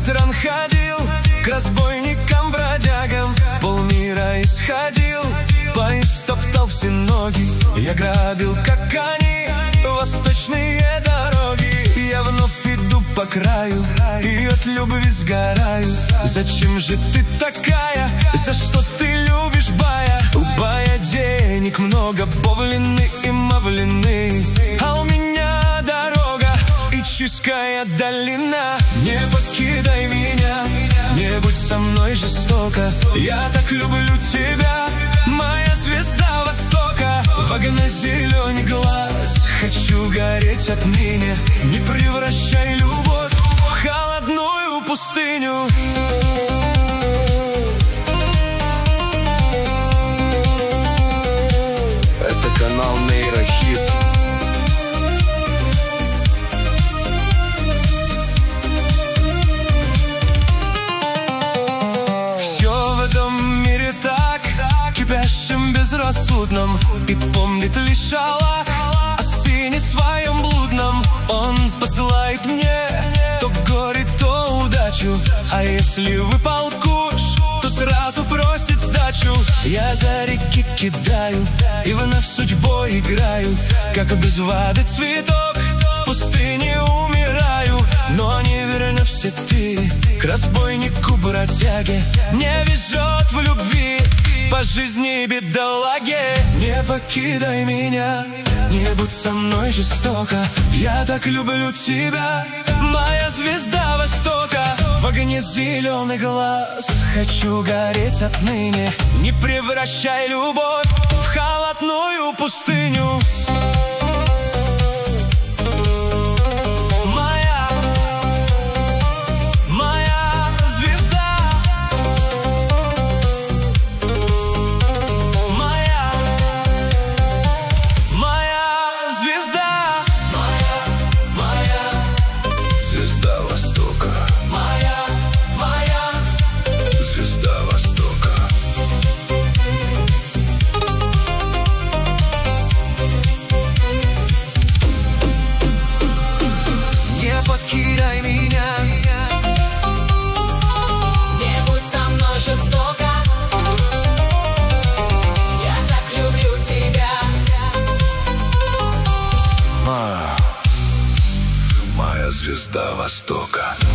утром ходил к разбойникам, бродягам, полмира исходил, поезд топтал все ноги. Я грабил, как они, восточные дороги. Я вновь иду по краю и от любви сгораю. Зачем же ты такая? За что ты любишь бая? У бая денег много, бовлины и мавлины, а у меня дорога и Чуйская долина. Не покидай меня, не будь со мной жестоко. Я так люблю тебя, моя звезда Востока. В огне зеленый глаз, хочу гореть отныне. Не превращай любовь в холодную пустыню. Это канал Нейрохит. Все в этом мире так, кипящим, безрассудном, и помнит лишь Аллах о сыне своем блудном. Он посылает мне то горе, то удачу, а если выпал куш, то сразу просит сдачу. Я за реки кидаю и вновь судьбой играю, как без воды цветок в пустыне умираю. Но не вернешься ты к разбойнику, бродяге, не везет в любви по жизни бедолаге. Не покидай меня, не будь со мной жестоко. Я так люблю тебя, моя звезда Востока. В огне зеленый глаз, хочу гореть отныне. Не превращай любовь в холодную пустыню. Покидай меня, не будь со мной жестоко. Я так люблю тебя. Моя звезда Востока.